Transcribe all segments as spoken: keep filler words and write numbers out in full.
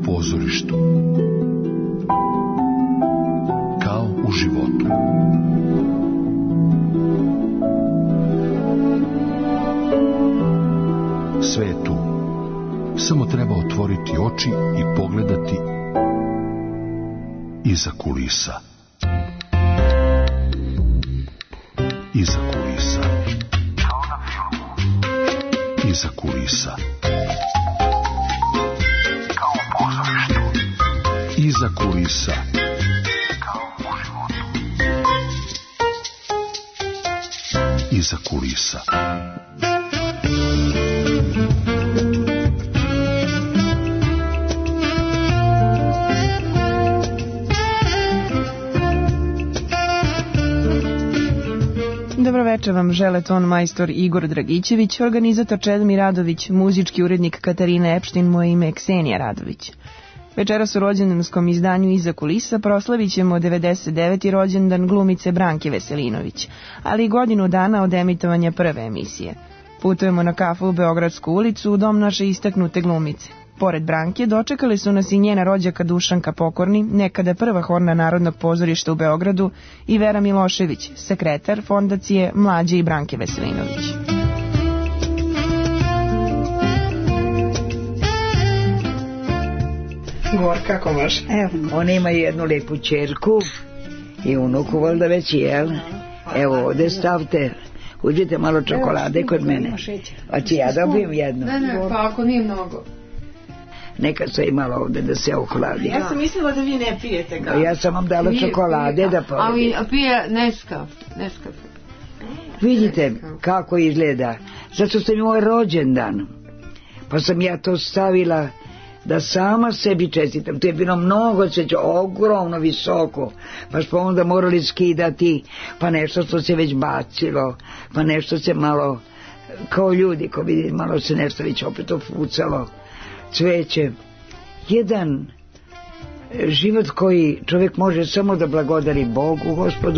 pozorištu. Kao u životu. Sve je tu. Samo treba otvoriti oči i pogledati iza kulisa. Iza kulisa. Iza kulisa. Kao u pozorištu. Iza kulisa. Iza kulisa. Dobro večer vam žele ton majstor Igor Dragićević, organizator Čedomir Radović, muzički urednik Katarina Epštin, moje ime je Ksenija Radović. Večeras u rođendanskom izdanju Iza kulisa proslavit ćemo devedeset deveti rođendan glumice Branke Veselinović, ali i godinu dana od emitovanja prve emisije. Putujemo na kafu u Beogradsku ulicu u dom naše istaknute glumice. Pored Branke dočekali su nas i njena rođaka Dušanka Pokorni, nekada prva horna Narodnog pozorišta u Beogradu, i Vera Milošević, sekretar fondacije Mlađe i Branke Veselinović. Gor, kako može? Evo, oni imaju jednu lepu čerku i unuku, valjda već, jel? Evo, ovde stavte, uđite malo čokolade kod mene. Hoće ja dobijem jednu? Ne, ne, pa ako nije mnogo. Neka se imala ovde da se ohladi. Ja sam mislila da vi ne pijete ga. Ja sam vam dala čokolade da pojedete. Ali pije Neskaf. Neskaf. Vidite kako izgleda. Zato sam imao rođendan. Pa sam ja to stavila da sama sebi čestitam. To je bilo mnogo sveća, ogromno visoko. Pa smo onda morali skidati. Pa nešto što se već bacilo. Pa nešto se malo, kao ljudi, ko vidi, malo se nešto već opet ofucalo. Cveće. Jedan život koji čovjek može samo da blagodari Bogu, Gospodu.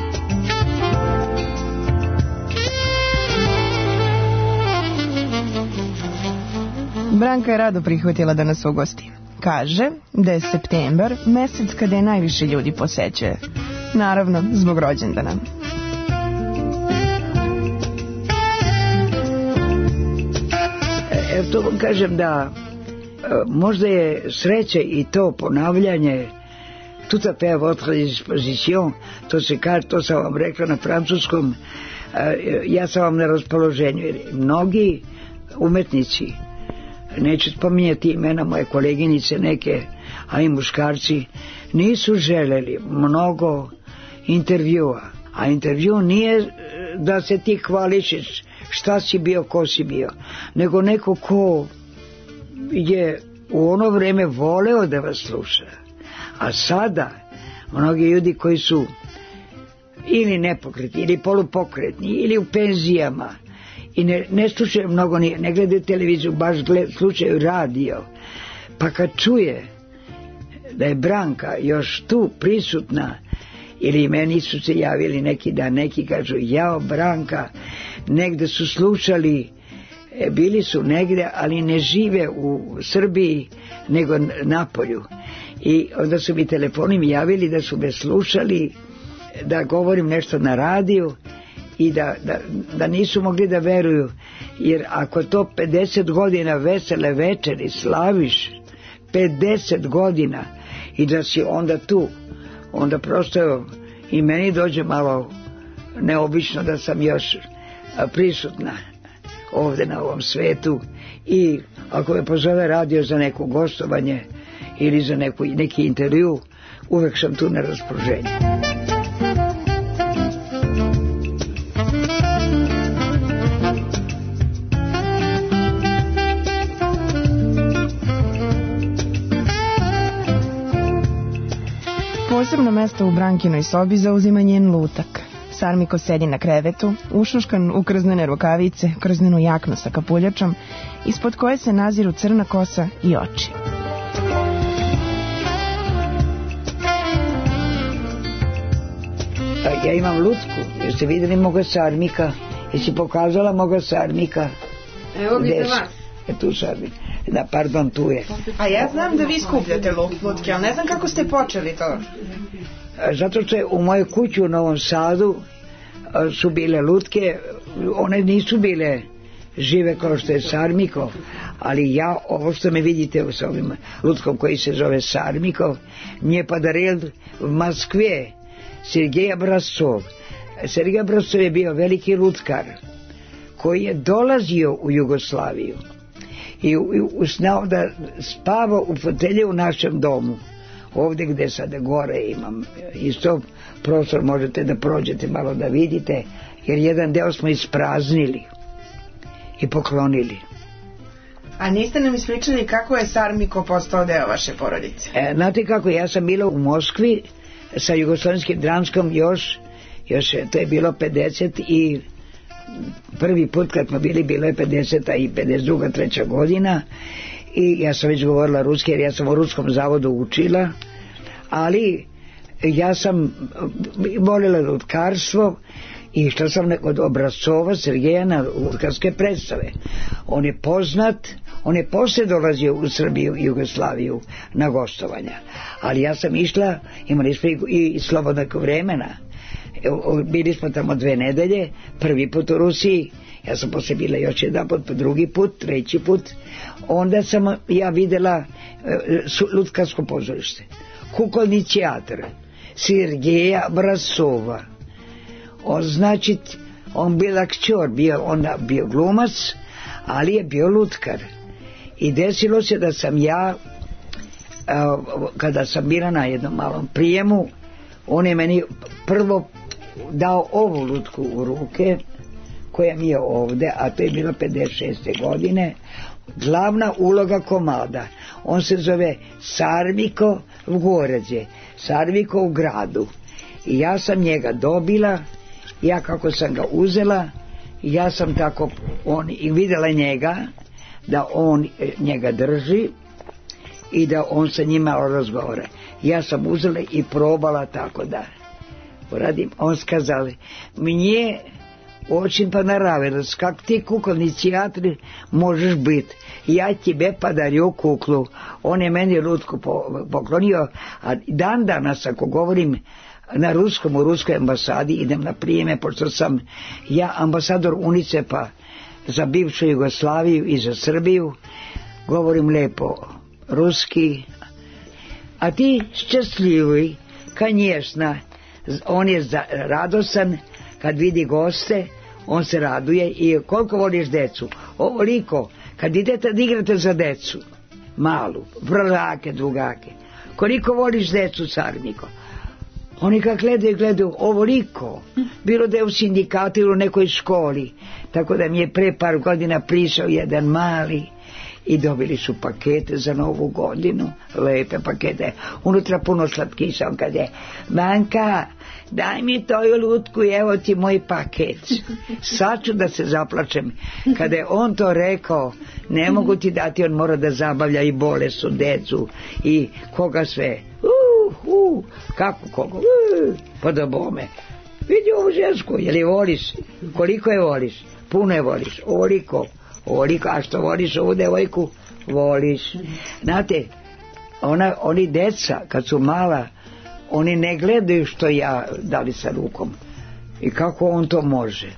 Branka je rado prihvatila da nas ugosti. Kaže da je septembar mesec kada je najviše ljudi posećuje. Naravno, zbog rođendana. Evo to vam kažem da možda je sreće i to ponavljanje tout à fait à votre disposition, to se kaže, to sam vam rekla na francuskom, ja sam vam na raspoloženju, jer mnogi umetnici, neću spominjati imena moje koleginice neke, a i muškarci, nisu želeli mnogo intervjua, a intervju nije da se ti hvališiš šta si bio, ko si bio, nego neko ko je u ono vreme voleo da vas sluša. A sada mnogi ljudi koji su ili nepokretni ili polupokretni ili u penzijama i ne, ne slušaju mnogo, ne, ne gledaju televiziju, baš gled, slušaju radio, pa kad čuje da je Branka još tu prisutna, ili meni su se javili neki dan, neki kažu jao Branka, negde su slušali, bili su negde, ali ne žive u Srbiji, nego napolju. I onda su mi telefonim javili da su me slušali, da govorim nešto na radiju i da, da, da nisu mogli da veruju, jer ako to pedeset godina vesele večeri slaviš, pedeset godina, i da si onda tu, onda prosto i meni dođe malo neobično da sam još prisutna ovde na ovom svetu, i ako me pozove radio za neko gostovanje ili za neku, neki intervju, uvek sam tu na raspoloženju. Posebno mesto u Brankinoj sobi zauzima njen lutak. Sarmiko sedi na krevetu, ušuškan u krznene rukavice, krznenu jaknu sa kapuljačom, ispod koje se naziru crna kosa i oči. Ja imam lutku, jeste vidjeli moga Sarmika? Jesi pokazala moga Sarmika? Evo vidite vas. E tu Sarmik. Da, pardon, tu je. A ja znam da vi skupljate lutke, ali ne znam kako ste počeli to. Zato što je u mojoj kući u Novom Sadu su bile lutke, one nisu bile žive kao što je Sarmikov, ali ja, ovo što me vidite s ovim lutkom koji se zove Sarmikov, мне подарил в Москве Sergej Obrazcov. Sergej Obrazcov je bio veliki lutkar koji je dolazio u Jugoslaviju i usnao da spava u fotelje u našem domu, ovdje gdje sada gore imam isto prostor, možete da prođete malo da vidite, jer jedan deo smo ispraznili i poklonili. A niste nam ispričali kako je Sarmiko postao deo vaše porodice? E, znate kako, ja sam bila u Moskvi sa Jugoslovenskim dramskom još, još to je bilo pedeset i prvi put kad smo bili, bilo je pedeseta i pedeset druga, treća godina i ja sam već govorila ruski jer ja sam u ruskom zavodu učila, ali ja sam volila lutkarstvo i što sam kod Obrazcova Sergeja na lutkarske predstave. On je poznat, on je poslije dolazio u Srbiju i Jugoslaviju na gostovanja, ali ja sam išla, imali smo i slobodnog vremena, bili smo tamo dve nedelje, prvi put u Rusiji, ja sam poslije bila još jedan put, drugi put, treći put, onda sam ja vidjela lutkarsko pozorište, kukolni teatr Sergeja Obrazcova. On znači, on bio aktor, bio, on bio glumac, ali je bio lutkar. I desilo se da sam ja, kada sam bila na jednom malom prijemu, on je meni prvo dao ovu lutku u ruke, koja mi je ovdje, a to je bilo pedeset šeste godine, glavna uloga komada. On se zove Sarmiko v Gorađe, Sarmiko u gradu. I ja sam njega dobila, ja kako sam ga uzela, ja sam tako, on, i vidjela njega, da on njega drži i da on sa njima razgovara. Ja sam uzela i probala tako da uradim. On skazali, mnje очень понравилось, как ты кукольный театр можешь быть. Я тебе подарю куклу. On je meni lutku poklonio, a dan danas ako govorim na ruskom, u ruskoj ambasadi, idem na prijeme, pošto sam ja ambasador UNICEF-a za bivšu Jugoslaviju i za Srbiju, govorim lepo ruski. A ti šťastlivý, конечно, on je radosan kad vidi goste, on se raduje. I koliko voliš decu? Ovoliko, kad idete da igrate za decu malu, prvake, drugake, koliko voliš decu, Sarmiko? Oni kad gledaju, gledaju ovoliko, bilo da je u sindikatu ili u nekoj školi. Tako da mi je pre par godina prišao jedan mali i dobili su pakete za novu godinu, lepe pakete, unutra puno slatkiša. On kaže, Manka, daj mi toju lutku i evo ti moj paket. Sad ću da se zaplačem. Kada je on to rekao, ne mogu ti dati, on mora da zabavlja i bolesnu decu i koga sve. Uh, uh, kako koga? Uh, pa da bome. Vidi ovu žensku, je li voliš? Koliko je voliš? Puno je voliš, ovoliko. Ovoliko, a što voliš ovu devojku? Voliš. Znate, ona, oni deca, kad su mala, oni ne gledaju što ja dali sa rukom i kako on to može.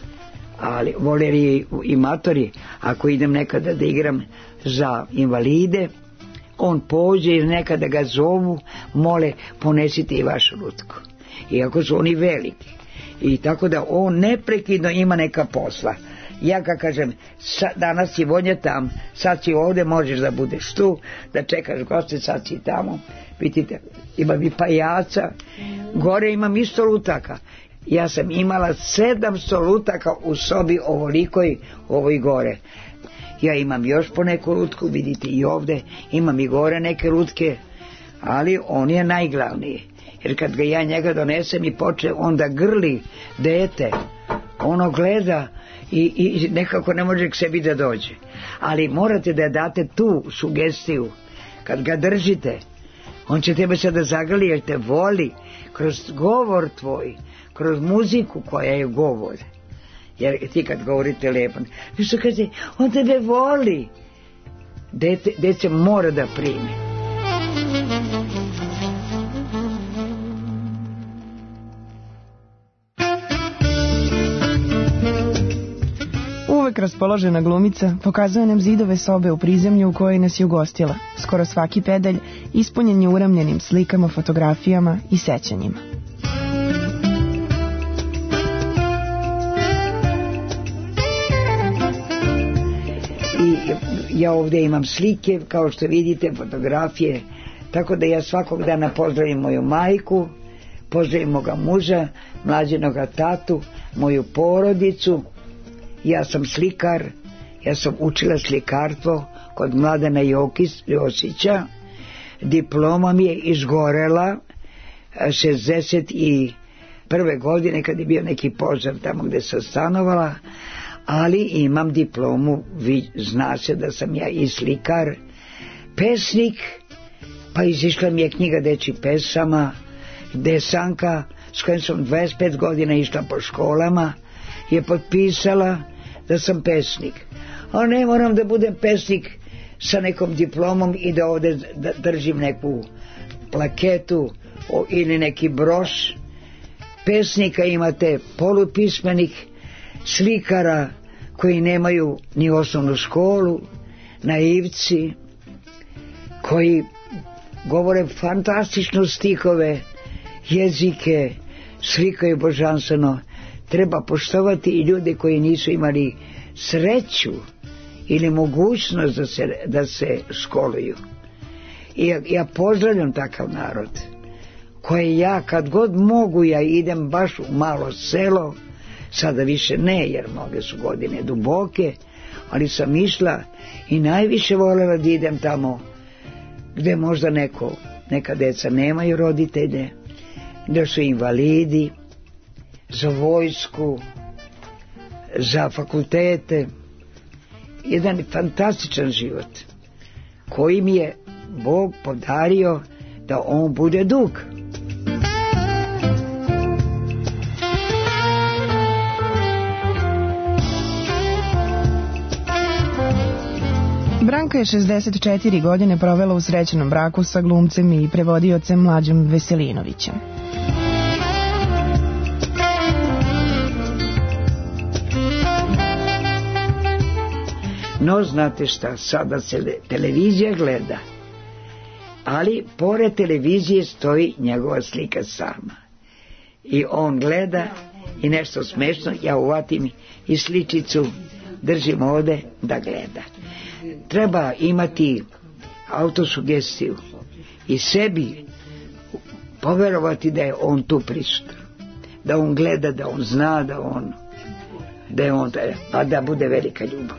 Ali voleri i matori, ako idem nekada da igram za invalide, on pođe i nekada ga zovu, mole, ponesite i vašu lutku. Iako su oni veliki. I tako da on neprekidno ima neka posla. Ja kad kažem, sa, danas si Vonja tam, sad si ovdje, možeš da budeš tu, da čekaš goste, sad si tamo. Vidite, imam i pajaca, gore imam isto lutaka. Ja sam imala sedamsto lutaka u sobi ovolikoj, ovoj gore. Ja imam još po neku lutku, vidite i ovdje, imam i gore neke lutke, ali on je najglavniji. Jer kad ga ja njega donesem i poče onda grli dete, ono gleda i, i nekako ne može k sebi da dođe. Ali morate da date tu sugestiju, kad ga držite, on će tebe sada zagrli jer te voli kroz govor tvoj, kroz muziku koja je govor. Jer ti kad govorite lepo, nešto kaže, on tebe voli. dete, dece mora da prime. Uvek raspoložena glumica pokazuje nam zidove sobe u prizemlju u kojoj nas je ugostila. Skoro svaki pedalj ispunjen je uramljenim slikama, fotografijama i sećanjima. I ja ovdje imam slike, kao što vidite, fotografije, tako da ja svakog dana pozdravim moju majku, pozdravim moga muža, mlađenoga tatu, moju porodicu. Ja sam slikar, ja sam učila slikarstvo kod Mladena Jokis, Josića. Diploma mi je izgorela šezdeset prve godine kad je bio neki požar tamo gdje sam stanovala, ali imam diplomu, vi zna se da sam ja i slikar, pesnik, pa izišla mi je knjiga dečjih pesama, Desanka, s kojom sam dvadeset pet godina išla po školama, je potpisala da sam pesnik. A ne moram da budem pesnik sa nekom diplomom i da ovdje držim neku plaketu o, ili neki broš. Pesnika imate polupismenih, slikara koji nemaju ni osnovnu školu, naivci, koji govore fantastično stihove, jezike, slikaju božanstveno. Treba poštovati i ljude koji nisu imali sreću ili mogućnost da se, da se školuju. I ja, ja pozdravljam takav narod, koji ja kad god mogu, ja idem baš u malo selo, sada više ne jer mnoge su godine duboke, ali sam išla i najviše voljela da idem tamo gdje možda neko, neka deca nemaju roditelje, gdje su invalidi, za vojsku, za fakultete. Jedan fantastičan život koji mi je Bog podario da on bude dug. Branka je šezdeset četiri godine provela u srećnom braku sa glumcem i prevodiocem Mlađom Veselinovićem. No, znate šta, sada se televizija gleda, ali pored televizije stoji njegova slika sama. I on gleda i nešto smešno, ja uvatim i sličicu, držim ovdje da gleda. Treba imati autosugestiju i sebi poverovati da je on tu prisutan, da on gleda, da on zna, da on, da je on, a da bude velika ljubav.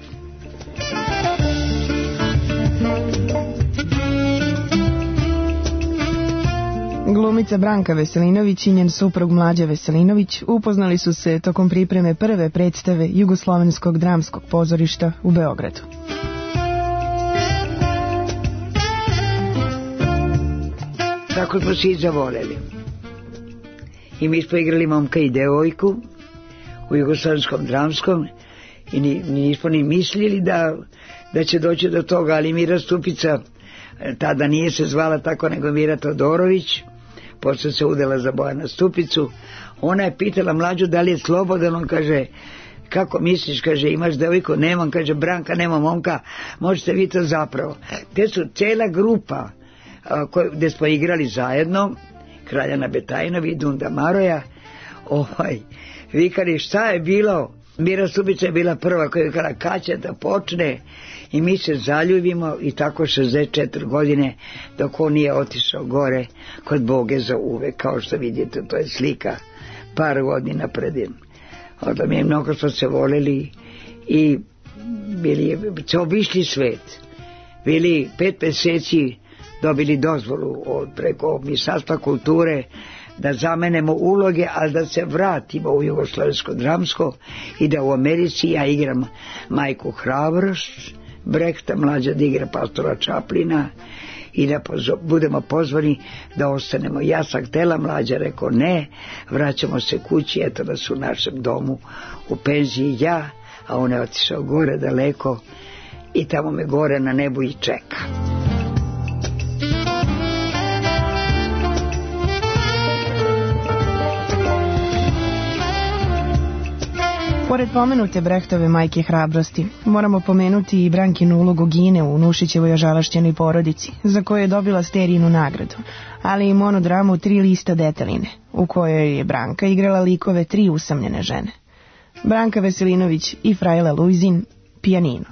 Glumica Branka Veselinović i njen suprug Mlađa Veselinović upoznali su se tokom pripreme prve predstave Jugoslovenskog dramskog pozorišta u Beogradu. Tako smo se i zavoljeli. I mi smo igrali momka i devojku u Jugoslovenskom dramskom i ni, nismo ni mislili da, da će doći do toga, ali Mira Stupica, tada nije se zvala tako nego Mira Todorović, posle se udala za Bojana Stupicu, ona je pitala Mlađu da li je slobodan, on kaže, kako misliš, kaže, imaš devojku? Nemam, kaže, Branka, nema momka, možete vi to zapravo. Te su cijela grupa Koj, gdje smo igrali zajedno, Kraljana Betajnovi i Dunda Maroja, ovaj, vikali šta je bilo, Mira Stupica je bila prva koja je vikala kad će da počne i mi se zaljubimo i tako šezdeset četiri godine dok on nije otišao gore kod Boge za uvek, kao što vidite, to je slika par godina predim. Onda mi je mnogo smo se voleli i bili, obišli svet, bili pet mjeseci, dobili dozvolu od preko Ministarstva kulture da zamenemo uloge, ali da se vratimo u Jugoslovensko dramsko i da u Americi ja igram majku Hrabrost Brehta, Mlađa da igra pastora Čaplina i da pozvo, budemo pozvani da ostanemo. Ja sam htjela, Mlađa rekao ne, vraćamo se kući, eto da su u našem domu u penziji ja, a on je otišao gore daleko. i tamo me gore na nebu i čeka. Pored pomenute Brechtove majke hrabrosti, moramo pomenuti i Brankinu ulogu Gine u Nušićevoj ožalašćenoj porodici, za koju je dobila Sterijinu nagradu, ali i monodramu Tri lista deteline, u kojoj je Branka igrala likove tri usamljene žene. Branka Veselinović i Frajla Lujzin, pijanino.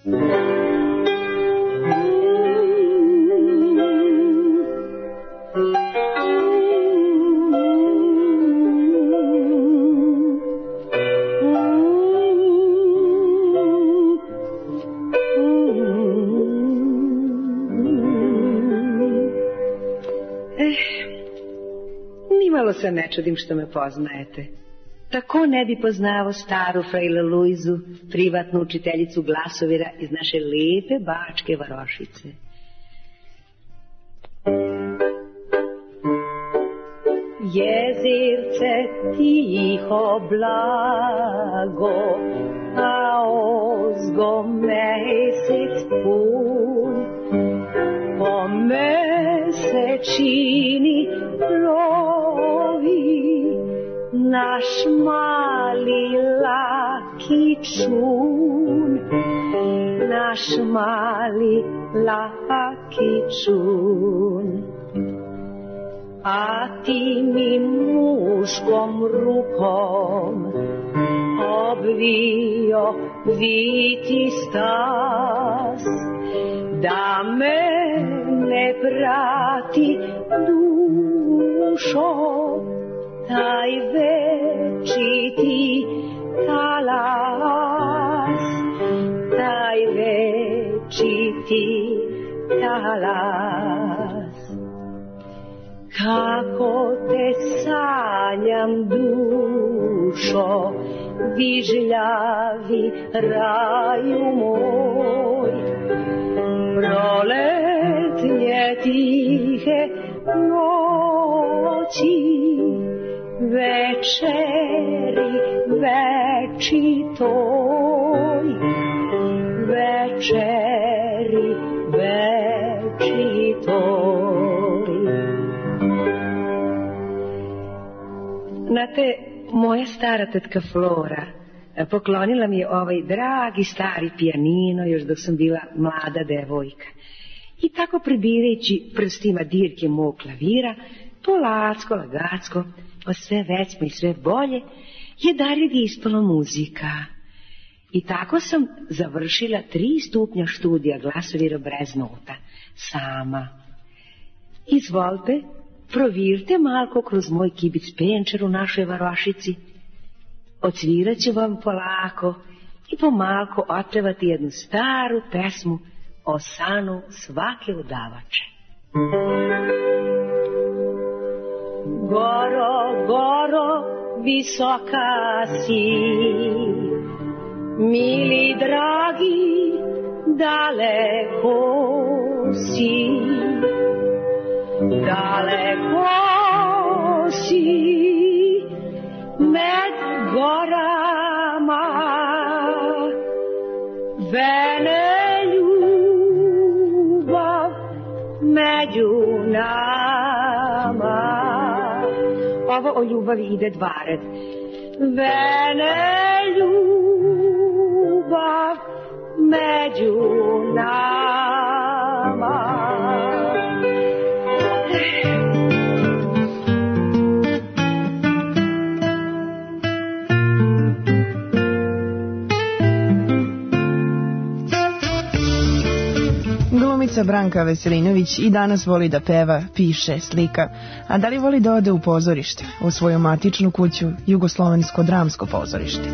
Se ne čudim što me poznajete. Tako ne bi poznao staru Frajlu Lujzu, privatnu učiteljicu glasovira iz naše lepe Bačke varošice. Jezirce tiho blago, a ozgo mesec pun, po mesečini plovi naš mali laki čun, naš mali laki čun. A ti mi muškom rukom obvio viti stas, da me ne prati dušo taj večiti talas, taj večiti talas. Kako te sanjam dušo, vižljavi raju moj, proletnje tihe noći, večeri večitoj, večeri večitoj. Znate, moja stara tetka Flora poklonila mi je ovaj dragi stari pijanino još dok sam bila mlada devojka. I tako pribirajući prstima dirke mog klavira, polacko, lagacko, pa sve većmo i sve bolje, je dalje ispala muzika. I tako sam završila tri stupnja študija glasovira bez nota, sama. Izvolite, provirte malko kroz moj kibic penčer u našoj varošici. Odsvirat ću vam polako i pomalko otpevati jednu staru pesmu o sanu svake udavače. Goro, goro, visoka si, mili dragi, daleko si, daleko si, med gorama, vene ljubav među nama. Ovo o ljubavi ide dva red. Vene ljubav među nama. Glumica Branka Veselinović i danas voli da peva, piše, slika, a da li voli da ode u pozorište, u svoju matičnu kuću, Jugoslovensko dramsko pozorište?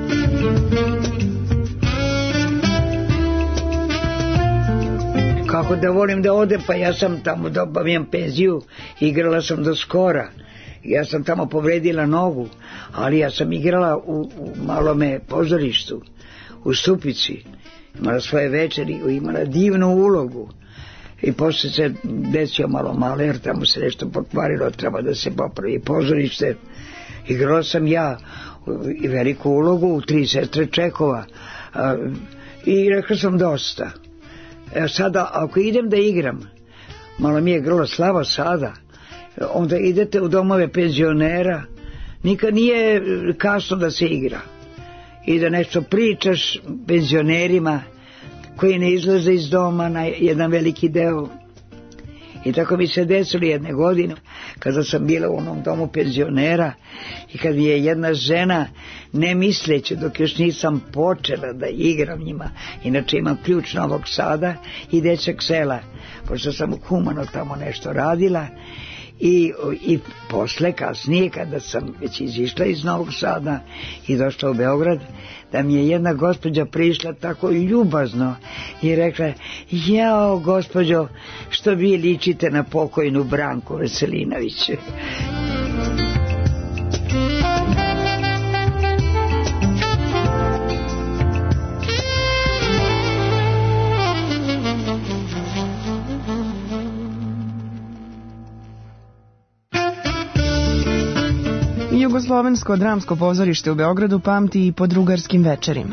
Kako da volim da ode, pa ja sam tamo dobavljam penziju, igrala sam do skora, ja sam tamo povredila nogu, ali ja sam igrala u, u malome pozorištu, u Stupici, imala svoje večeri, imala divnu ulogu i poslije se desio malo maler, tamo se nešto pokvarilo, treba da se popravi pozorište. Igrala sam ja i veliku ulogu u Tri sestre Čekova i rekla sam dosta. E, sada, ako idem da igram, malo mi je grlo slavo sada, onda idete u domove penzionera, nikad nije kasno da se igra. I da nešto pričaš penzionerima koji ne izlaze iz doma na jedan veliki deo. I tako mi se desilo jedne godine kada sam bila u onom domu penzionera i kad mi je jedna žena, ne misleći dok još nisam počela da igram njima, inače imam ključ Novog Sada i dečak sela, pošto sam humano tamo nešto radila. I, i posle, kasnije, kada sam već izišla iz Novog Sada i došla u Beograd, da mi je jedna gospođa prišla tako ljubazno i rekla: jao, gospođo, što vi ličite na pokojnu Branku Veselinović. Jugoslovensko dramsko pozorište u Beogradu pamti i po drugarskim večerima.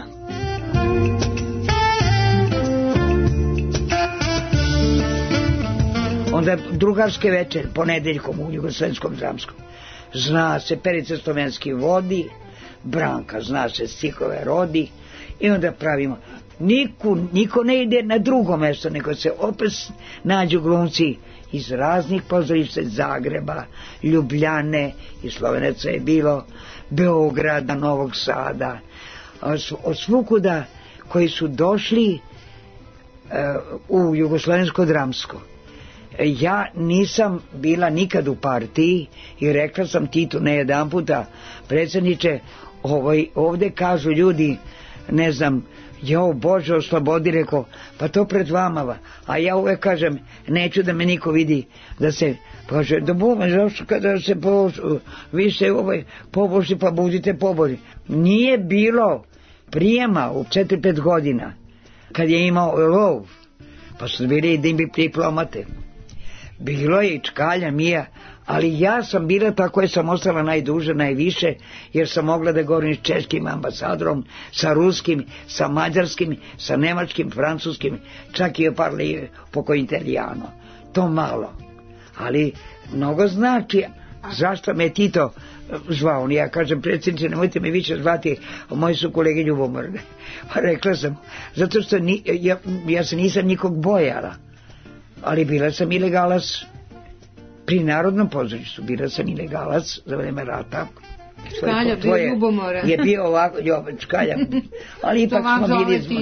Onda drugarske večer, ponedeljkom u Jugoslovenskom dramskom. Zna se, Perica Slovenski vodi, Branka zna se, Stikove rodi, i onda pravimo. Niko, niko ne ide na drugo mesto, nego se opet nađu glumci iz raznih pozorišta, Zagreba, Ljubljane, i Slovenaca je bilo, Beograda, Novog Sada, od svukuda koji su došli uh, u Jugoslovensko dramsko. Ja nisam bila nikad u partiji i rekla sam Titu ne jedan puta: predsjedniče, ovoj, ovde kažu ljudi, ne znam, jao Bože oslobodi, rekao, pa to pred vama, a ja uvek kažem, neću da me niko vidi, da se, kaže, da bome, zašto kada se po, vi se ovaj, pobošli, pa budite pobori. Nije bilo prijema u četiri pet godina, kad je imao lov, pa su bili i dimbi diplomate. Bilo je i čkalja mija, ali ja sam bila tako je sam ostala najduže, najviše, jer sam mogla da govorim s češkim ambasadorom, sa ruskim, sa mađarskim, sa nemačkim, francuskim, čak i parli poco italijano. To malo, ali mnogo znači. Zašto me Tito zvao? Ja kažem, predsjedniče, nemojte me više zvati, moji su kolege ljubomorne. Pa rekla sam, zato što ni, ja, ja se nisam nikog bojala, ali bila sam ilegalac pri Narodnom pozorištu, bila sam ilegalac za vreme rata. Čkalja, bio ljubomoran. Je bio ovako, jo, Čkalja, ali ipak smo bili smo.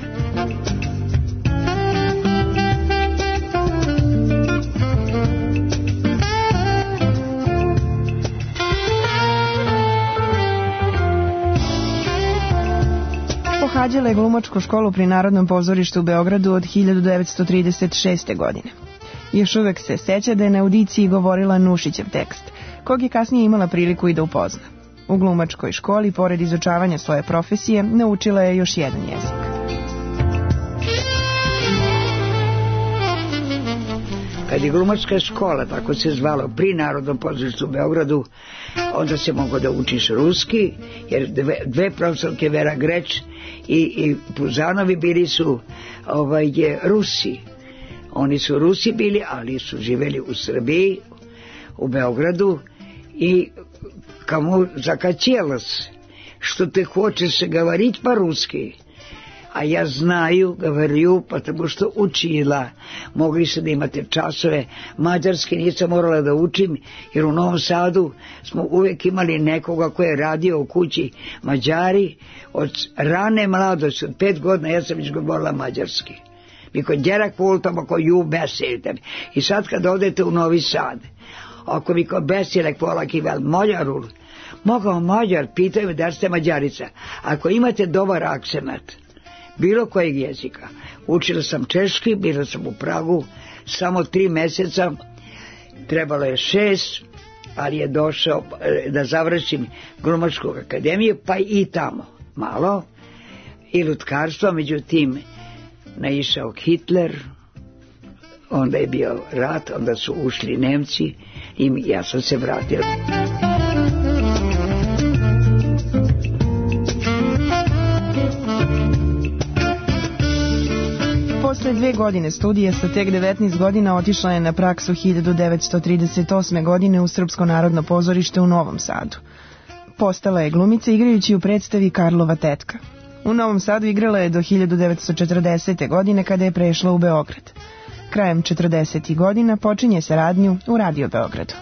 Pohađala je glumačku školu pri Narodnom pozorištu u Beogradu od hiljadu devetsto trideset šeste. godine. Još uvek se seća da je na audiciji govorila Nušićev tekst, kog je kasnije imala priliku i da upozna. U glumačkoj školi, pored izučavanja svoje profesije, naučila je još jedan jezik. Kad je glumačka škola, tako se zvalo, pri Narodnom pozorištu u Beogradu, onda se moglo da učiš ruski, jer dve, dve profesorke, Vera Greč i, i Puzanovi, bili su ovaj, Rusi. Oni su Rusi bili, ali su živeli u Srbiji, u Beogradu, i kamo zakatjelas, što te hoćeš govoriti по-ruski. A ja znaju, govoriju, потому što učila. Mogli se da imate časove. Mađarski nisam morala da učim, jer u Novom Sadu smo uvijek imali nekoga ko je radio u kući Mađari. Od rane mladosti, od pet godina, ja sam već govorila mađarski. Mikor gyerek voltam, akkor jó beszéltem. I sad kad odete u Novi Sad, ako mikor beszélek valakivel magyarul, maga magyar, pitaju me da ste Mađarica. Ako imate dobar akcenat, bilo kojeg jezika. Učila sam češki, bila sam u Pragu samo tri meseca, trebalo je šest, ali je došao da završim glumačku akademiju, pa i tamo malo, i lutkarstvo, međutim naišao Hitler, onda je bio rat, onda su ušli Nemci i ja sam se vratila. Posle dve godine studija sa tek devetnaest godina otišla je na praksu hiljadu devetsto trideset osme. godine u Srpsko narodno pozorište u Novom Sadu. Postala je glumica igrajući u predstavi Karlova tetka. U Novom Sadu igrala je do hiljadu devetsto četrdesete. godine kada je prešla u Beograd. Krajem četrdesetih godina počinje saradnju u Radio Beogradu.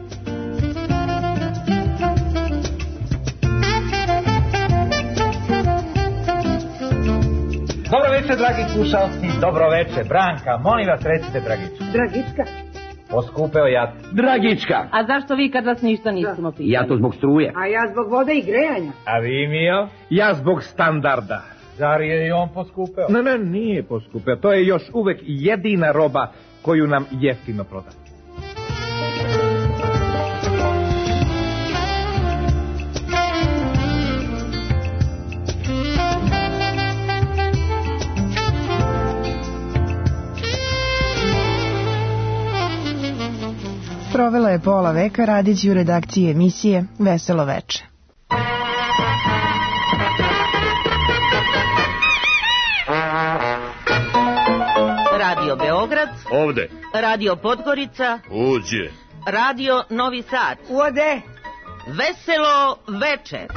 Dobro večer, dragi slušalci, dobro večer. Branka, molim vas recite Dragička. Dragička? Poskupeo ja. Dragička! A zašto vi kad vas ništa nismo pitali? Ja to zbog struje. A ja zbog vode i grejanja. A vi, Mio? Ja zbog standarda. Zar je i on poskupeo? Ne, ne, nije poskupeo. To je još uvek jedina roba koju nam jeftino proda. Provela je pola veka radeći u redakciji emisije Veselo veče. Radio Beograd. Ovde. Radio Podgorica. Uđe. Radio Novi Sad. Ode. Veselo veče.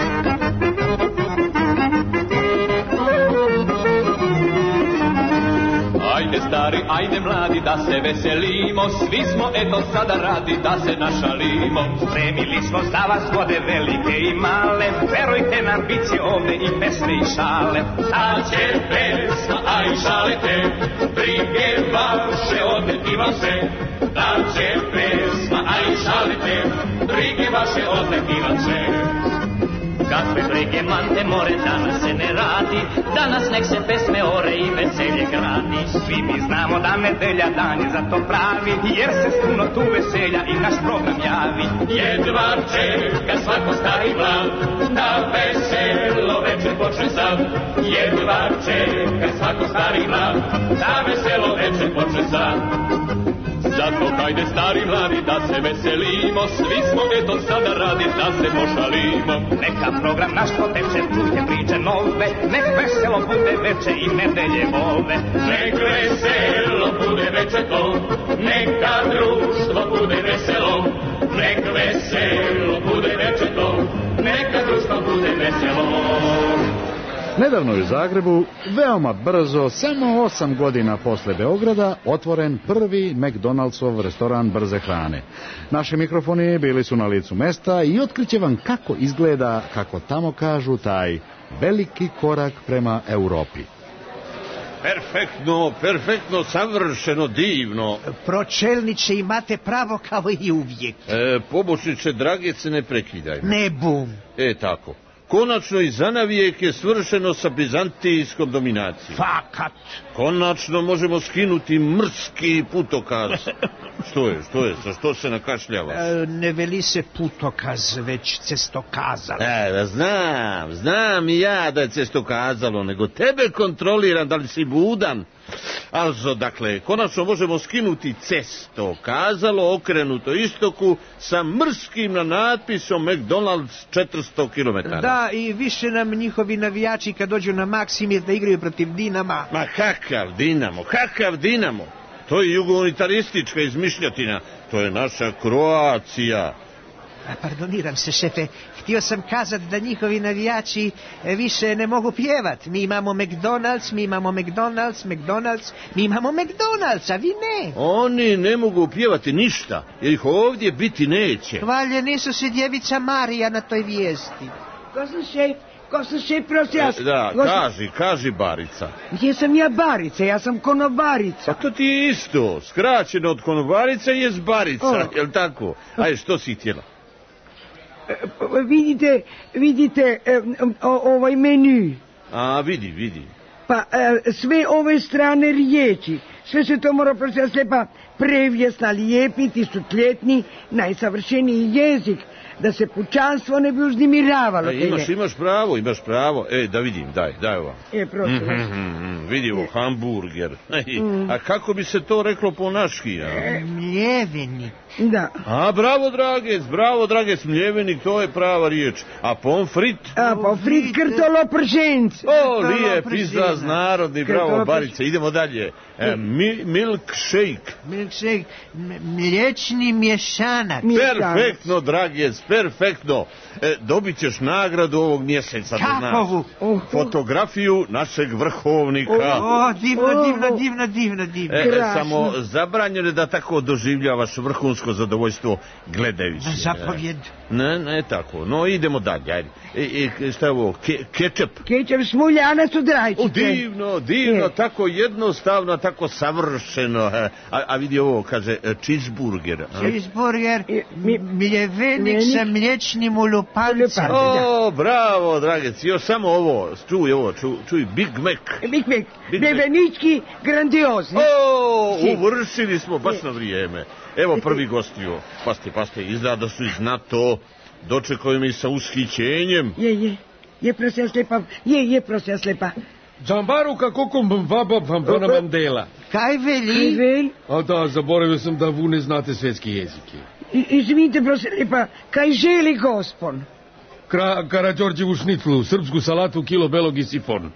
Ajde stari, ajde mladi, da se veselimo, svi smo eto sada radi, da se našalimo. Spremili smo za vas vode velike i male, verujte nam, bit će ovde i pesme i šale. Sad će pesma, a i šalete, brige vaše odletiva se. Sad će pesma, a i šalete, brige vaše odletiva se. Kakve brige mante more, danas se ne radi, danas nek se pesme ore i veselje gradi. Svi mi znamo da nedelja dan je za to pravi, jer se puno tu veselja i naš program javi. Jedva čeka svako stari mlad, da veselo večer počne sad. Jedva čeka svako stari mlad, da veselo večer počne sad. Zato hajde stari mladi da se veselimo, svi smo eto sada radi, da se pošalimo. Neka program naš poteče, čujte priče nove, nek veselo bude veče i nedelje ove. Nek veselo bude veče to, neka društvo bude veselo. Nek veselo bude veče to, neka društvo bude veselo. Nedavno je u Zagrebu, veoma brzo, samo osam godina posle Beograda, otvoren prvi McDonaldsov restoran brze hrane. Naši mikrofoni bili su na licu mesta i otkriće vam kako izgleda, kako tamo kažu, taj veliki korak prema Europi. Perfektno, perfektno, savršeno, divno. Pročelniče, imate pravo kao i uvijek. E, pobočniče, Dragice, ne prekidaj. Ne bum. E, tako. Konačno i zanavijek je svršeno sa bizantijskom dominacijom. Fakat. Konačno možemo skinuti mrski putokaz. Što je, što je, sa što se nakašljavaš? E, ne veli se putokaz, već cestokazalo. E, znam, znam i ja da je cestokazalo, nego tebe kontroliram da li si budan. Also, dakle, konačno možemo skinuti cesto kazalo okrenuto istoku sa mrskim na natpisom McDonald's četiristo kilometara. Da, i više nam njihovi navijači kad dođu na Maksimir da igraju protiv Dinama. Ma kakav Dinamo, kakav Dinamo? To je jugounitaristička izmišljotina, to je naša Kroacija. A, pardoniram se, šefe, htio sam kazati da njihovi navijači više ne mogu pjevat. Mi imamo McDonald's, mi imamo McDonald's, McDonald's, mi imamo McDonald's, a vi ne. Oni ne mogu pjevati ništa, jer ih ovdje biti neće. Hvaljeni su se djevica Marija na toj vijesti. Ko sam šef? Ko sam šef, prosti ja? Da, Ko kaži, sam... kaži Barica. Gdje sam ja Barica? Ja sam konobarica. A to ti je isto, skraćeno od konobarica je Barica, oh. Jel tako? Ajde, što si htjela? Vidite, vidite o, ovaj menu. A, vidi, vidi. Pa sve ove strane riječi Sve se to mora proces lepa prevjesna, lijepi, tisutljetni, najsavršeniji jezik, da se pučanstvo ne bi uznimiravalo. E, imaš, imaš pravo, imaš pravo. E, da vidim, daj, daj ovo. E, prosim. Mm, mm, mm, vidi ovo, hamburger. Mm. A kako bi se to reklo po naški? E, mljevenik. Da. A, bravo, Dragec, bravo, Dragec, mljevenik, to je prava riječ. A pomfrit? A, pomfrit, krtolo prženc. O, lijep izraz narodni, bravo, Barice. Idemo dalje. E, mi, milkshake. Milkshake, mliječni mješanac. Perfektno, Dragec, perfektno. E, dobit ćeš nagradu ovog mjeseca. Kakovu? Fotografiju našeg vrhovnika. O, divno, divno, divno, divno, divno. E, e, samo zabranjeno je da tako doživljavaš vrhunsko zadovoljstvo gledajući. Zapovjed. Ne, ne tako. No, idemo dalje, ajde. E, e, šta je ovo? Ke, kečep? Kečep smuljana su drajčice. O, divno, divno, e. tako jednostavno, tako savršeno. A, a vidi ovo, kaže, cheeseburger. Cheeseburger, mljevenik sa mliječnim ulupancem. O, bravo, Dragec, još samo ovo, čuj ovo, čuj, čuj Big Mac. Big Mac, mljevenički grandiozni. O, uvršili smo baš na vrijeme. Evo prvi gostiju, paste, paste, izgleda da su iz NATO, dočekaju mi sa ushićenjem. Je, je, je proces lepa, je, je proces lepa. Džambaruka kokom bamba bambana Mandela. Kaj veli? Kaj veli? A da, zaboravio sam da vu ne znate svetski jezike. Izvinite, proces lepa, kaj želi gospon? Kra, Karađorđevu šnitlu, srpsku salatu, kilo belog i sifon.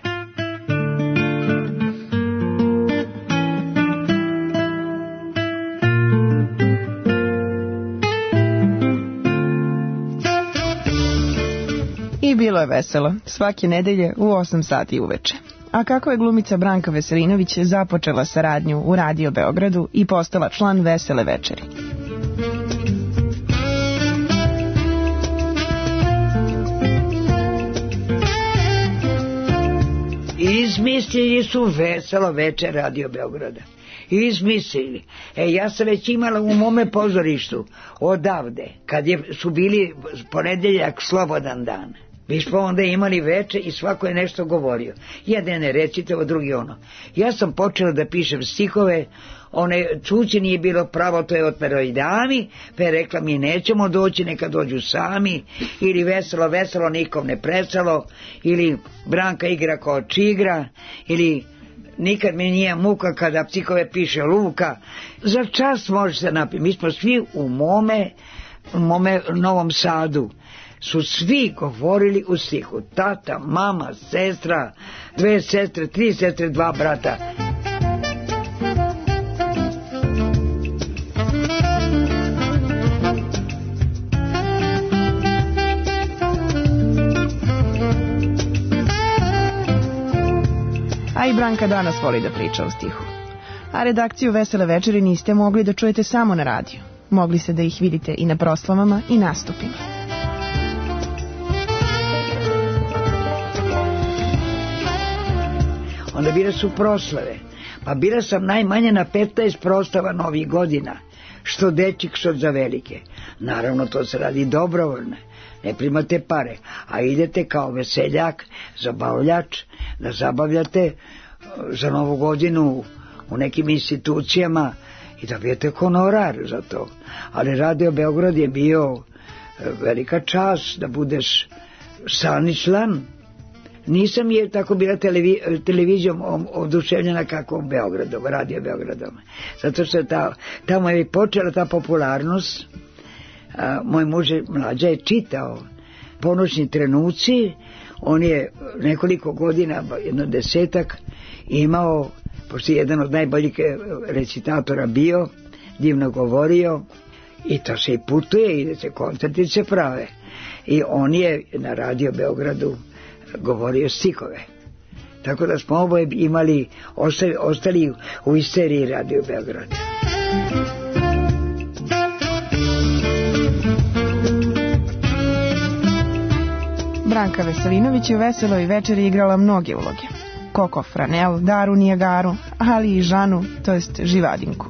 I bilo je veselo, svake nedelje u osam sati uveče. A kako je glumica Branka Veselinović započela saradnju u Radio Beogradu i postala član Vesele večeri. Izmislili su Veselo večer Radio Beograda. Izmislili. E, ja sam već imala u mome pozorištu odavde, kad je, su bili ponedeljak slobodan dan. Mi smo onda imali veče i svako je nešto govorio. Jedan je recitao, drugi ono. Ja sam počela da pišem stihove, one Čući nije bilo pravo, to je otmerao i dami, pa je rekla mi nećemo doći, neka dođu sami, ili veselo, veselo, nikom ne presalo, ili Branka igra kao čigra, ili nikad mi nije muka kada psihove piše Luka. Za čas može se napiti. Mi smo svi u mome, u mome Novom Sadu. Su svi govorili u stihu. Tata, mama, sestra, dve sestre, tri sestre, dva brata. A i Branka danas voli da priča o stihu. A redakciju Vesele večeri niste mogli da čujete samo na radiju. Mogli ste da ih vidite i na proslavama i nastupima. Onda bile su proslave, pa bila sam najmanje na petnaest proslava novih godina, što dečik, što za velike. Naravno, to se radi dobrovoljno, ne primate pare, a idete kao veseljak, zabavljač, da zabavljate za novu godinu u nekim institucijama i dobijete honorar za to. Ali Radio Beograd je bio velika čast da budeš stalni član. Nisam je tako bila televi, televizijom oduševljena kako Beogradom, Radio Beogradom. Zato što ta, tamo je počela ta popularnost. A, moj muž je mlađa je čitao Ponoćni trenuci. On je nekoliko godina, jedno desetak, imao, pošto je jedan od najboljih recitatora bio, divno govorio, i to se i putuje, ide se koncerti se prave. I on je na Radio Beogradu govorio stihove. Tako da smo oboje imali, ostali, ostali u isteriji Radio Beograd. Branka Veselinović je u Veseloj večeri igrala mnoge uloge. Koko Franel, Daru Nijagaru, ali i Žanu, to jest Živadinku.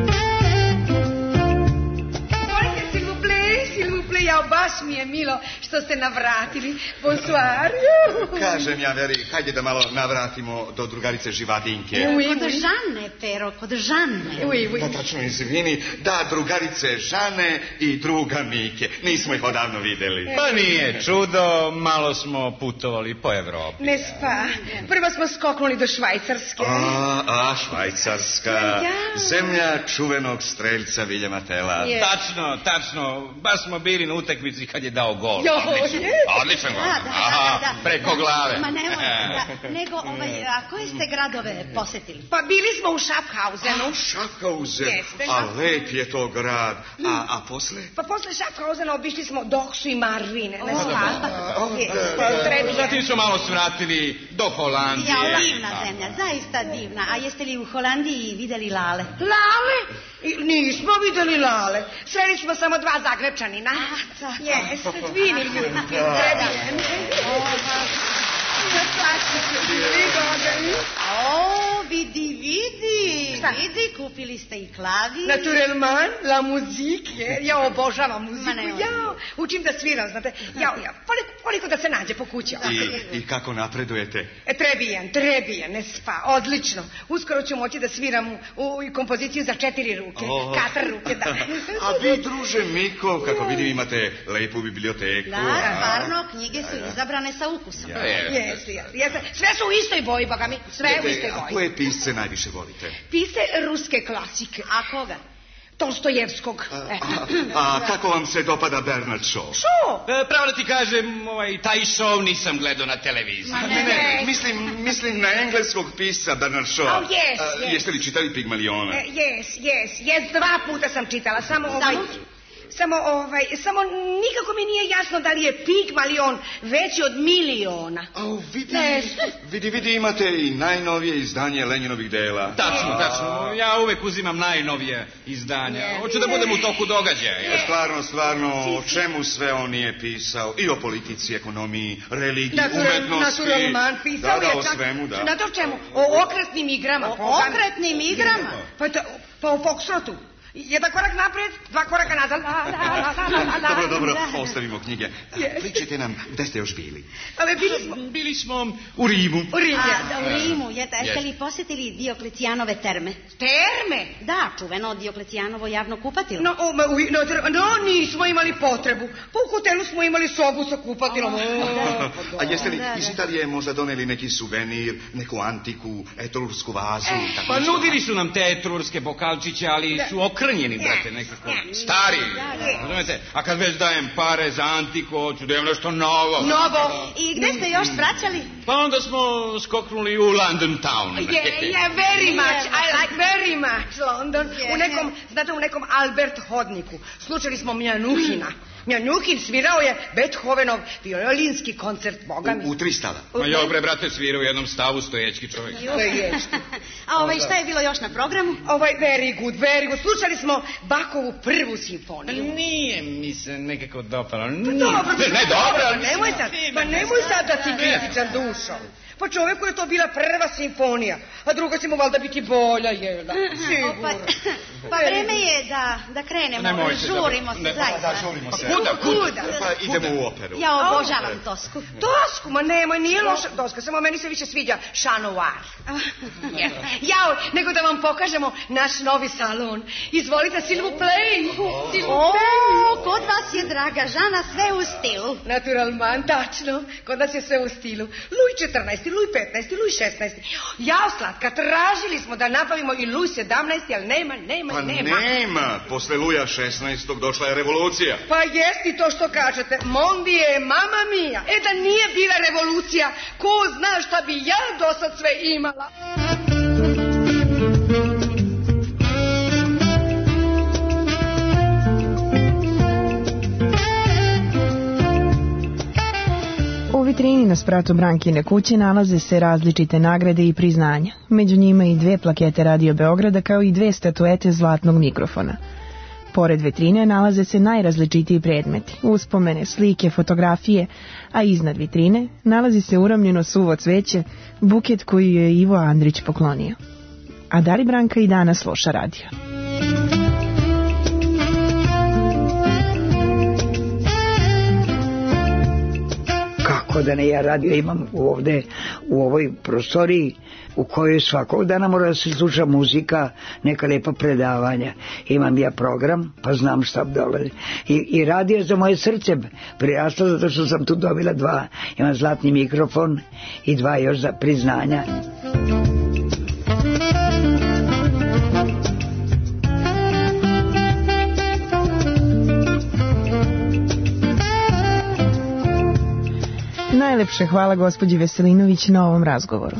Baš mi je milo što što ste navratili. Bonsoir. Kažem ja, Veri, hajde da malo navratimo do drugarice Živadinke. Kod Žane, Pero, kod Žane. Oui, oui. Da, tačno, izvini, da, drugarice Žane i druga Mike. Nismo ih odavno videli. Pa nije čudo, malo smo putovali po Evropi. Ne spa. Prvo smo skoknuli do Švajcarske. A, a Švajcarska. Zemlja čuvenog streljca Viljama Tela. Tačno, tačno. Baš smo bili na utakmici kad je dao gol. Odličan gol. Aha, preko glave. Ma nemoj, da, nego, ovaj, a koje ste gradove posetili? Pa bili smo u Schaffhausenu. A, Schaffhausen, a lep je to grad. A, a posle? Pa posle Schaffhausena obišli smo Doksu i Marvine. Ne spa. Zatim smo malo svratili do Holandije. Ja, divna zemlja, zaista divna. A jeste li u Holandiji videli Lale? Lale? Nismo videli Lale. Sreli smo samo dva Zagrebčanina. Jeste, fini ljudi. Trebien. O, vidi, vidi. Šta? Vidi, kupili ste i klavir. Naturellement, la musique. Ja obožavam muziku. Ja učim da sviram, znate. Ja, ja, koliko da se nađe po kući. I, i kako napredujete? E, trebijen, trebijen, ne spa, odlično. Uskoro ću moći da sviram u, u kompoziciju za četiri ruke. Oh. Katar ruke, da. A vi, druže Miko, kako vidim imate lepu biblioteku. Da, stvarno, knjige su izabrane sa ukusom. Ja, je. Jeste, jeste. Sve su u istoj boji, boga mi. Sve u istoj boji. A koje pisce najviše volite? Pisce ruske klasike. A koga? Tolstojevskog. A, a, a kako vam se dopada Bernard Shaw? Shaw? E, pravo da ti kažem, ovaj, taj show nisam gledao na televiziji. Ne, ne, mislim, mislim na engleskog pisca Bernard Shaw. Oh, yes, a, yes. Jeste li čitali Pigmaliona? Uh, yes, yes, yes, dva puta sam čitala, samo ovaj... Samo, ovaj, samo nikako mi nije jasno da li je Pigmalion veći od miliona. A, vidi, vidi, vidi, imate i najnovije izdanje Lenjinovih dela. Tačno, tačno. Ja uvek uzimam najnovije izdanja. Hoću da budem u toku događaja. Stvarno, stvarno, o čemu sve on nije pisao? I o politici, ekonomiji, religiji, Natural, umetnosti. Naturalman pisao da, da, je. o svemu, da. Na to čemu? O okretnim igrama. O okretnim igrama? Pa, to, pa o foxtrotu. Jedan korak napred, dva koraka nazad. La, la, la, la, la, dobro, dobro, ostavimo knjige. Yes. Pričajte nam, gde ste još bili? Ale bili smo... Bili smo u Rimu. U Rimu. A, da, u Rimu. Jeste yes. li posjetili Dioklecijanove terme? Terme? Da, čuveno Dioklecijanovo javno kupatilo. No, o, ma, u, no, no, nismo imali potrebu. Pa u hotelu smo imali sobu sa kupatilom. Oh, da, a jeste li iz Italije možda doneli neki suvenir, neku antiku, etrursku vazu? Eh, pa nudili su nam te etrurske bokalčiće, ali da. su okrnjeni, brate, nekako stari. Razumete? A kad već dajem pare za antiku, hoću da imam nešto novo. Novo. I gde ste još vraćali? Pa onda smo skoknuli u London Town. Yeah, yeah, very much. I like very much London. U nekom, znate, u nekom Albert hodniku. Slušali smo Mjanuhina. Mjanuhin svirao je Beethovenov violinski koncert, boga mi. U, u tri stava. Ma jo, bre, brate, svirao u jednom stavu stojećki čovjek. A ovaj, šta je bilo još na programu? Ovaj, very good, very good. Slušali smo Bakovu prvu simfoniju. Nije mi se nekako dopalo. Dobro, ne, ne, dobro. Nemoj sad, pa nemoj sad da si kritičan dušom. Pa čoveku je to bila prva simfonija, a druga će mu valjda biti bolja, jel da? Sigurno. Pa, pa vreme je da, da krenemo, Nemojte, žurimo se, ne, zaista. Da, žurimo se. Kuda, kuda? Pa idemo u operu. Ja obožavam Tosku. Tosku? Ma nemoj, nije loša Toska, samo meni se više sviđa Chat Noir. Jao, nego da vam pokažemo naš novi salon. Izvolite, s'il vous plaît. O, kod vas je, draga žana, sve u stilu. Naturalman, tačno. Kod nas je sve u stilu. Luj četrnaesti, Luj petnaesti, Luj šesnaesti. Jao, slatka, tražili smo da napravimo i Luj sedamnaesti, ali nema, nema, pa nema. Pa nema. Posle Luja šesnaestog došla je revolucija. Pa jesti to što kažete. Mondije, mama mia. E da nije bila revolucija, ko zna šta bi ja do sad sve imala. U vitrini na spratu Brankine kuće nalaze se različite nagrade i priznanja. Među njima i dve plakete Radio Beograda kao i dve statuete zlatnog mikrofona. Pored vitrine nalaze se najrazličitiji predmeti, uspomene, slike, fotografije, a iznad vitrine nalazi se uramljeno suvo cveće, buket koji je Ivo Andrić poklonio. A da li Branka i danas sluša radio? Ko da ne ja radio imam ovde u ovoj prostoriji u kojoj svakog dana mora da se sluša muzika, neka lepa predavanja. Imam ja program, pa znam šta dolazi. I, i radio je za moje srce priraslo, zato što sam tu dobila dva. Imam zlatni mikrofon i dva još za priznanja. Najlepše hvala gospođi Veselinović na ovom razgovoru.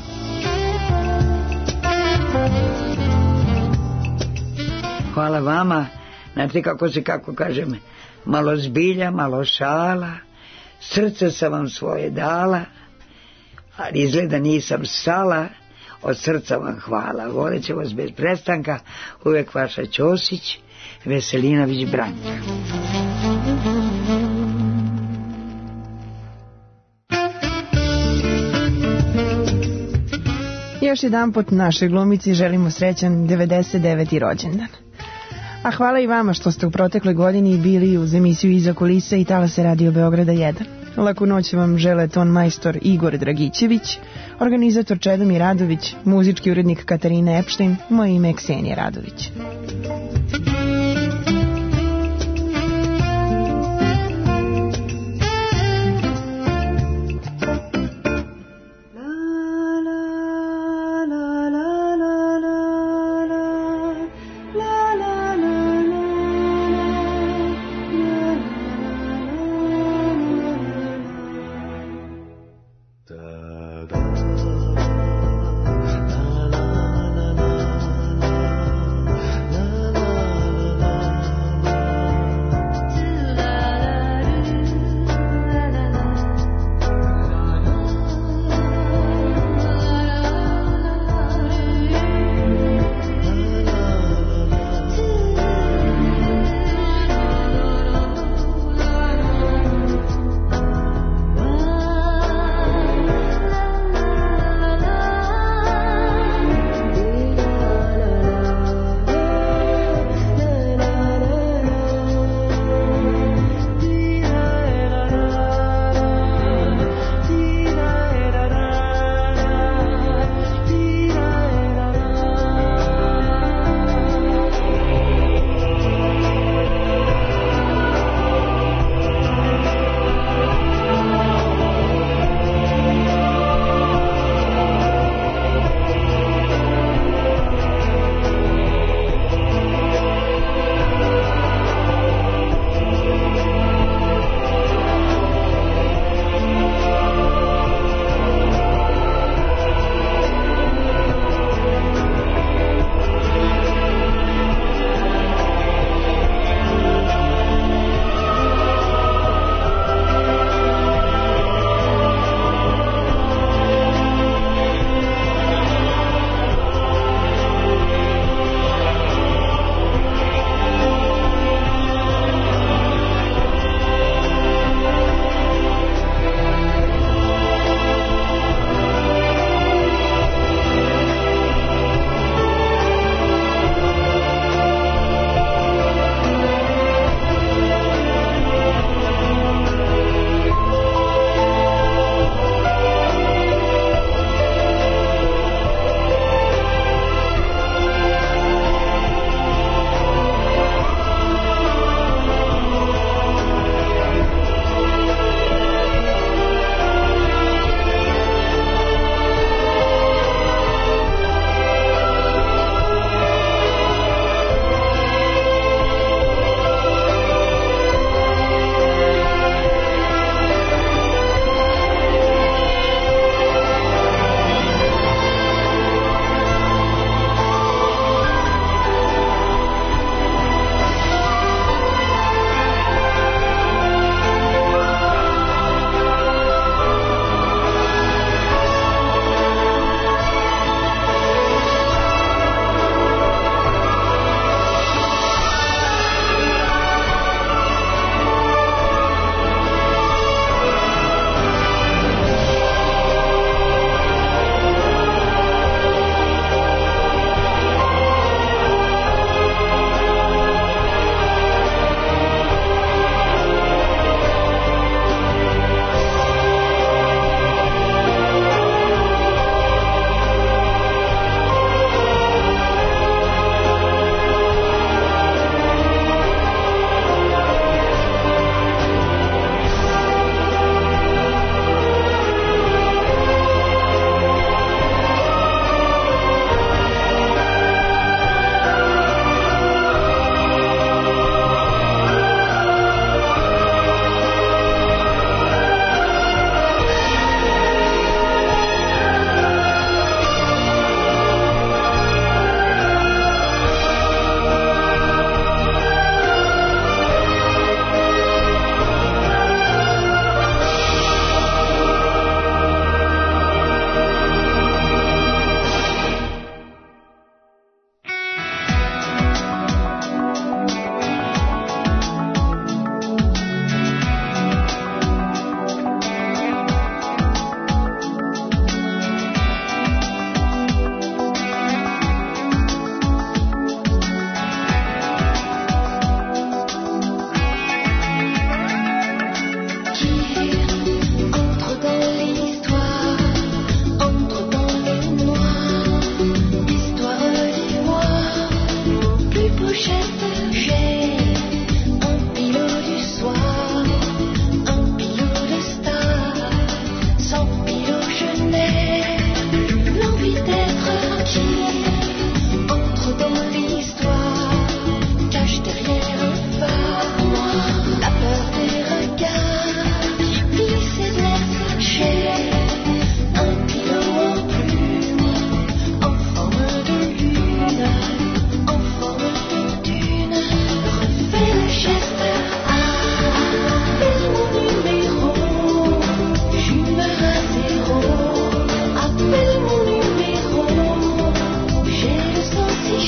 Hvala vama. Znate kako se, kako kažem, malo zbilja, malo šala. Srce sam vam svoje dala, ali izgleda nisam stala. Od srca vam hvala. Volit će vas bez prestanka. Uvek vaša Ćosić, Veselinović Branka. Još jedan put našoj glumici želimo srećan devedeset deveti rođendan. A hvala i vama što ste u protekloj godini bili uz emisiju Iza kulisa i talase Radio Beograda jedan. Laku noć vam žele ton majstor Igor Dragićević, organizator Čedomir Radović, muzički urednik Katarina Epštin, moje ime je Ksenija Radović.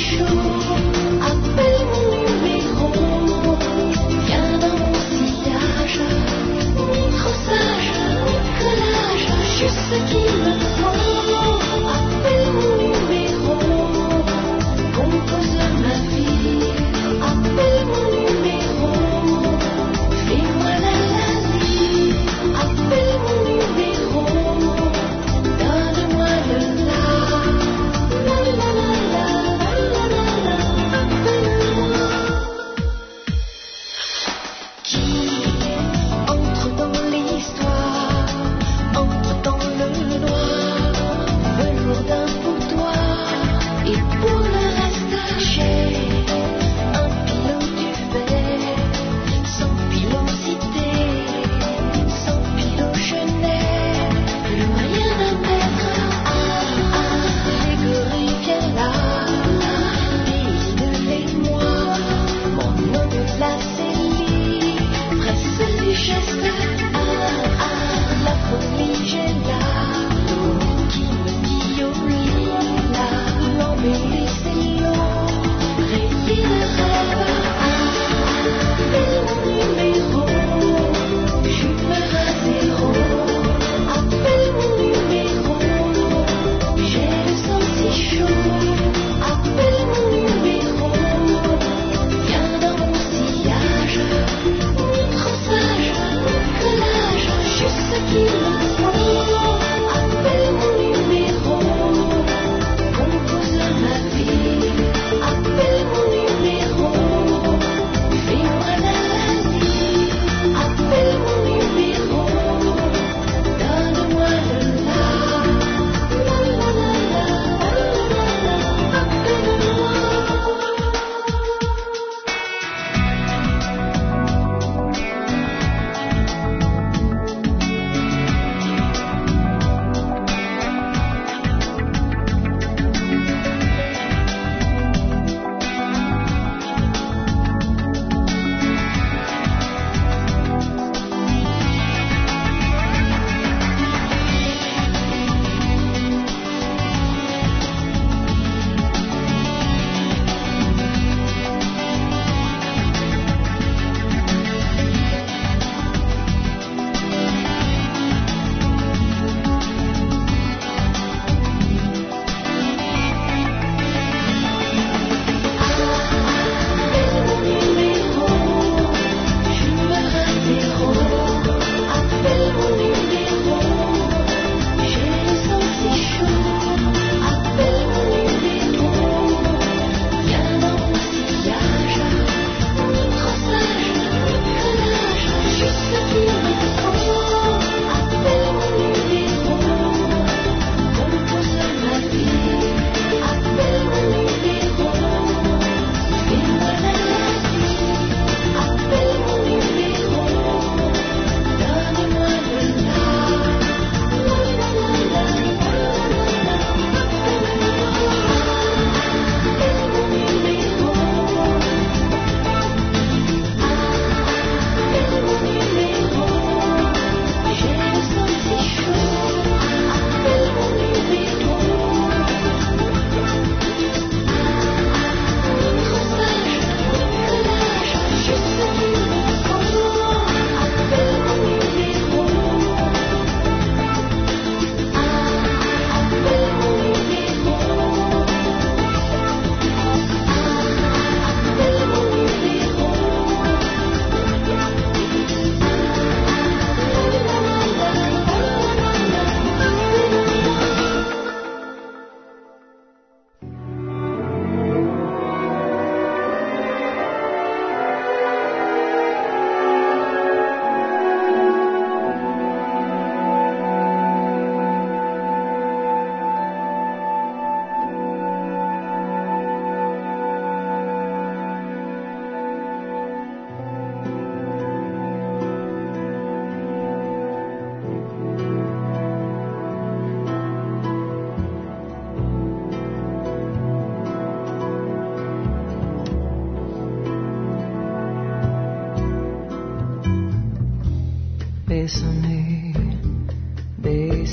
Bésame,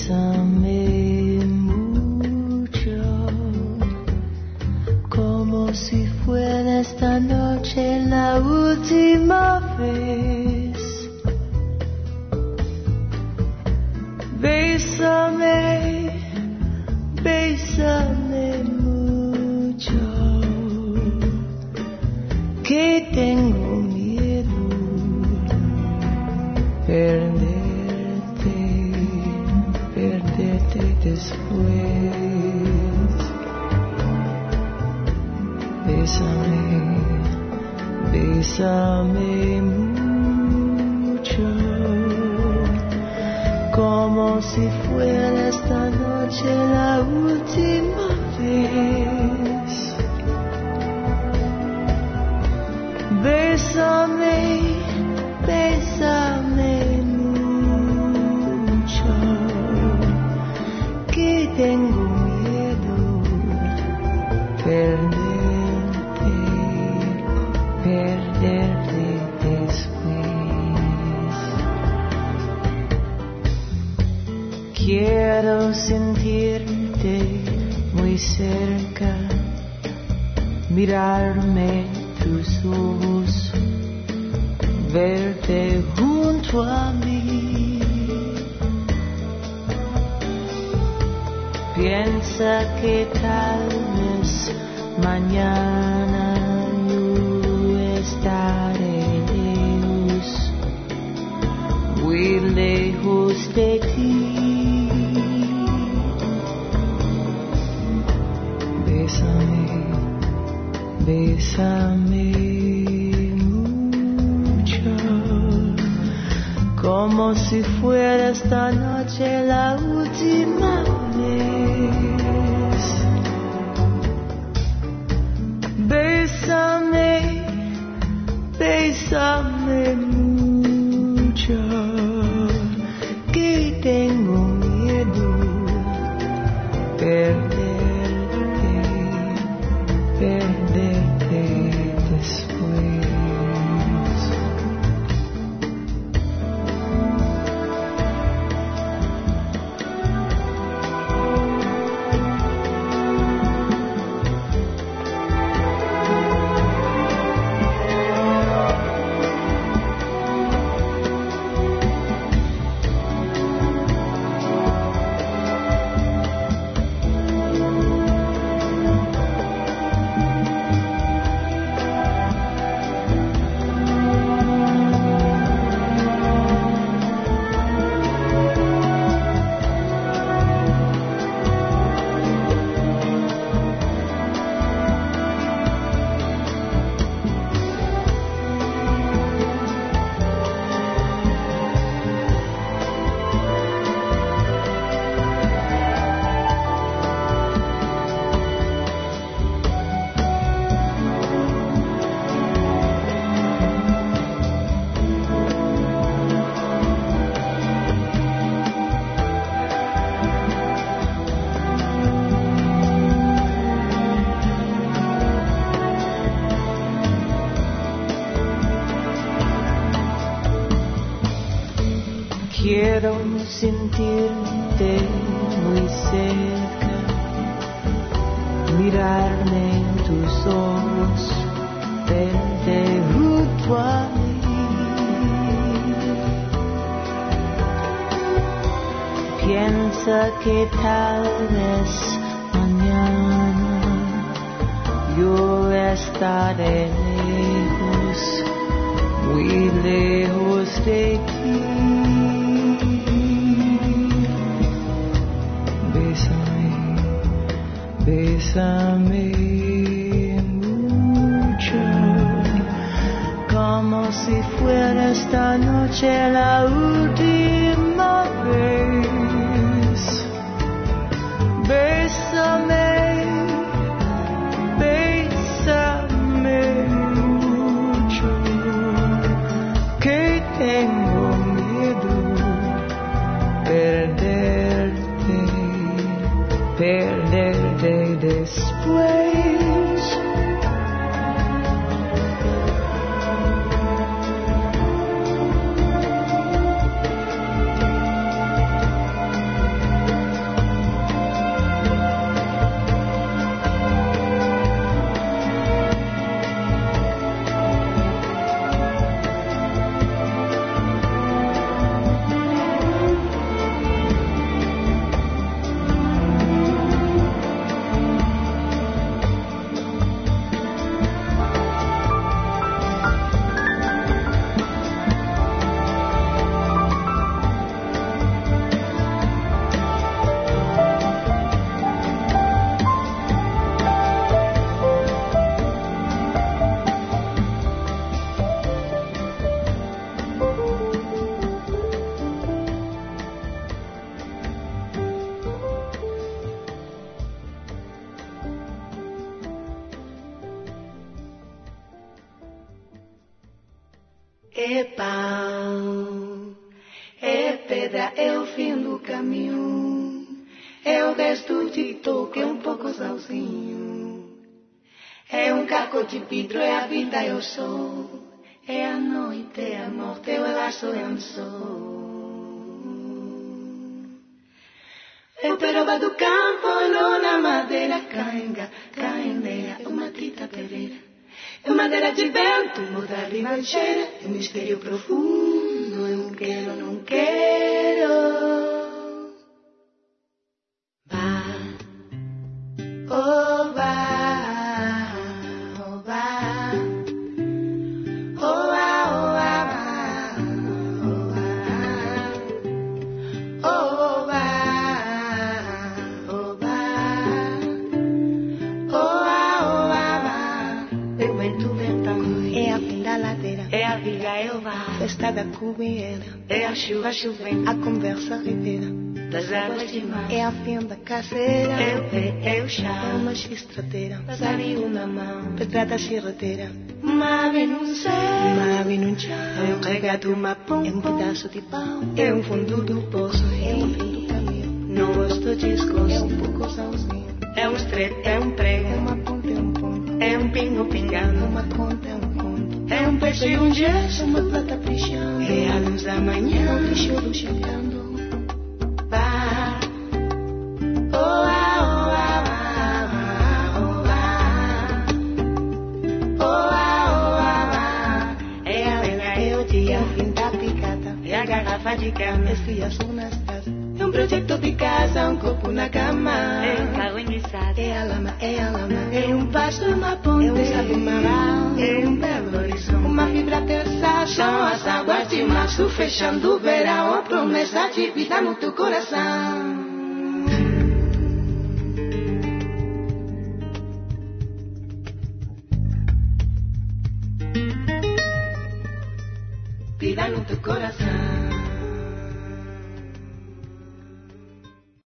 bésame mucho, como como si fuera esta noche la última vez. Bésame, bésame mucho, que tengo miedo perderte, perderte después. Bésame, bésame mucho, como si fuera esta noche la última vez. Bésame, bésame mucho, que tengo miedo perderte, perderte después. Quiero sentirte muy cerca, mirarme tus ojos, verte junto a mí. Piensa que tal vez mañana yo estaré lejos, muy lejos de ti. Bésame, bésame mucho, como si fuera esta noche la última vez. Bésame, bésame mucho, que tengo miedo perderte, perderte después. Quiero sentirte muy cerca, mirarme en tus ojos, verte junto a mí. Piensa que tal vez mañana yo estaré lejos, muy lejos de ti. Bésame mucho, como si fuera esta noche la última vez. Bésame, bésame mucho, que tengo miedo perderte, perderte después. é pau, é pedra, é o fim do caminho, é o resto de toque, é um pouco sozinho, é um caco de vidro, é a vida, é o sol, é a noite, é a morte, é o laço, é um sol. É peroba do campo, lona, madeira, cainga, caindeira, uma tita pereira. É madeira de vento, muda a ribanceira, é um mistério profundo, eu não quero, não quero. Vá, oh vá, oh vá, oh vá, oh vá, oh vá, oh vá. É a viga, é o bar, festa da cubieira, é a chuva chovendo, a conversa ribeira, das águas de mar, é a fenda caseira, é o pé, é o chá, é uma estradeira, passarinho na mão, pedrada chirradeira, mave num céu, mave num chá, é um regado, uma ponta, é um pedaço de pau, é um fundo do poço, é um fim do caminho, não gosto de escoço, é um pouco sozinho, é um estreito, é um prego, é uma ponta, é um ponto, é um pingo pingando, uma conta, é um é um peixe e um gesso, uma plata brilhando, é a luz da manhã, um choro chegando. Vá, oh ah, oh ah, oh ah, oh ah, oh ah, é a lenha, é o dia, fim da picada, é a garrafa de cama, esfriação nas tasas. É um projeto de casa, um copo na cama, é um carro enguiçado, é a lama, é a lama, é um pasto, uma ponte, é um sábio maral, é um belo horizonte, uma fibra terça, são as águas de março, fechando o verão, a promessa de vida no teu coração. Vida no teu coração.